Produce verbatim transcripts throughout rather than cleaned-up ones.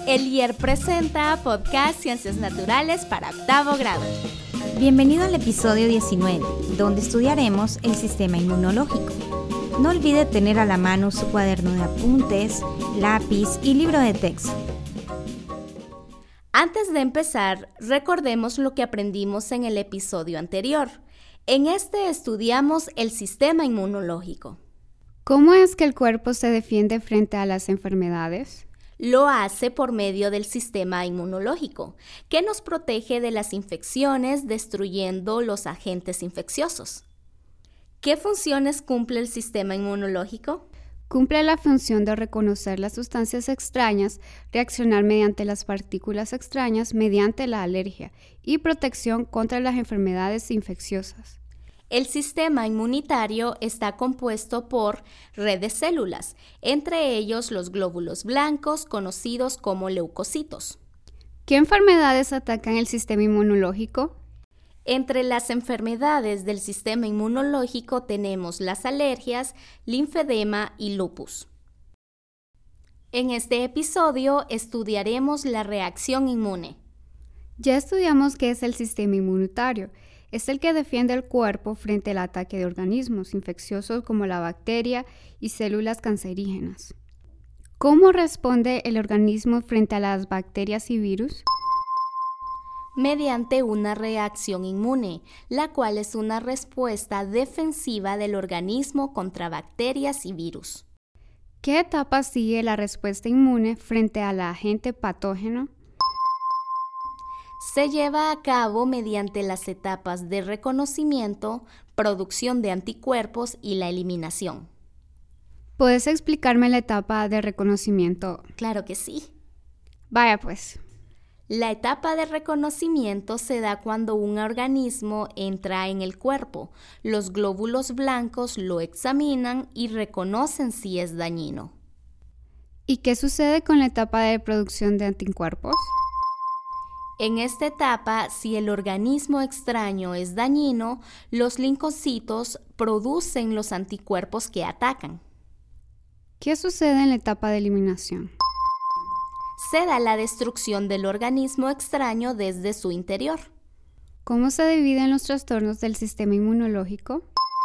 El I E R presenta Podcast Ciencias Naturales para octavo grado. Bienvenido al episodio diecinueve, donde estudiaremos el sistema inmunológico. No olvide tener a la mano su cuaderno de apuntes, lápiz y libro de texto. Antes de empezar, recordemos lo que aprendimos en el episodio anterior. En este estudiamos el sistema inmunológico. ¿Cómo es que el cuerpo se defiende frente a las enfermedades? Lo hace por medio del sistema inmunológico, que nos protege de las infecciones destruyendo los agentes infecciosos. ¿Qué funciones cumple el sistema inmunológico? Cumple la función de reconocer las sustancias extrañas, reaccionar mediante las partículas extrañas mediante la alergia y protección contra las enfermedades infecciosas. El sistema inmunitario está compuesto por red de células, entre ellos los glóbulos blancos conocidos como leucocitos. ¿Qué enfermedades atacan el sistema inmunológico? Entre las enfermedades del sistema inmunológico tenemos las alergias, linfedema y lupus. En este episodio estudiaremos la reacción inmune. Ya estudiamos qué es el sistema inmunitario. Es el que defiende el cuerpo frente al ataque de organismos infecciosos como la bacteria y células cancerígenas. ¿Cómo responde el organismo frente a las bacterias y virus? Mediante una reacción inmune, la cual es una respuesta defensiva del organismo contra bacterias y virus. ¿Qué etapa sigue la respuesta inmune frente al agente patógeno? Se lleva a cabo mediante las etapas de reconocimiento, producción de anticuerpos y la eliminación. ¿Puedes explicarme la etapa de reconocimiento? Claro que sí. Vaya pues. La etapa de reconocimiento se da cuando un organismo entra en el cuerpo. Los glóbulos blancos lo examinan y reconocen si es dañino. ¿Y qué sucede con la etapa de producción de anticuerpos? En esta etapa, si el organismo extraño es dañino, los linfocitos producen los anticuerpos que atacan. ¿Qué sucede en la etapa de eliminación? Se da la destrucción del organismo extraño desde su interior. ¿Cómo se dividen los trastornos del sistema inmunológico?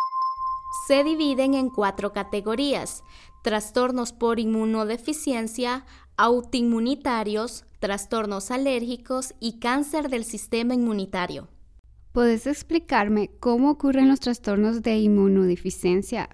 Se dividen en cuatro categorías: trastornos por inmunodeficiencia, autoinmunitarios, trastornos alérgicos y cáncer del sistema inmunitario. ¿Puedes explicarme cómo ocurren los trastornos de inmunodeficiencia?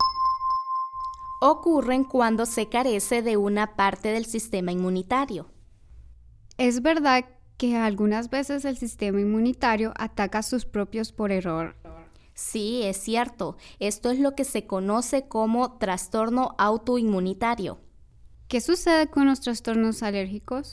Ocurren cuando se carece de una parte del sistema inmunitario. ¿Es verdad que algunas veces el sistema inmunitario ataca a sus propios por error? Sí, es cierto. Esto es lo que se conoce como trastorno autoinmunitario. ¿Qué sucede con los trastornos alérgicos?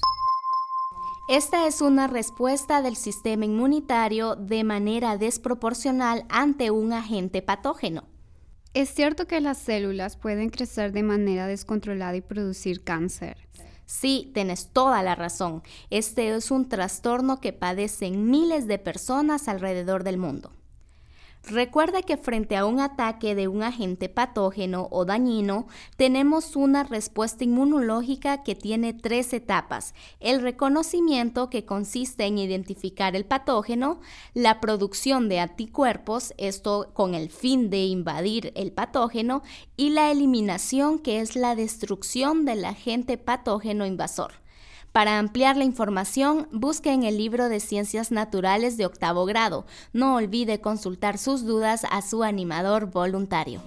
Esta es una respuesta del sistema inmunitario de manera desproporcional ante un agente patógeno. ¿Es cierto que las células pueden crecer de manera descontrolada y producir cáncer? Sí, tienes toda la razón. Este es un trastorno que padecen miles de personas alrededor del mundo. Recuerda que frente a un ataque de un agente patógeno o dañino, tenemos una respuesta inmunológica que tiene tres etapas: el reconocimiento, que consiste en identificar el patógeno; la producción de anticuerpos, esto con el fin de invadir el patógeno; y la eliminación, que es la destrucción del agente patógeno invasor. Para ampliar la información, busque en el libro de Ciencias Naturales de octavo grado. No olvide consultar sus dudas a su animador voluntario.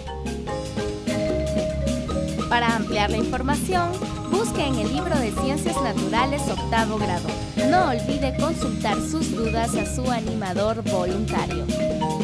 Para ampliar la información, busque en el libro de Ciencias Naturales octavo grado. No olvide consultar sus dudas a su animador voluntario.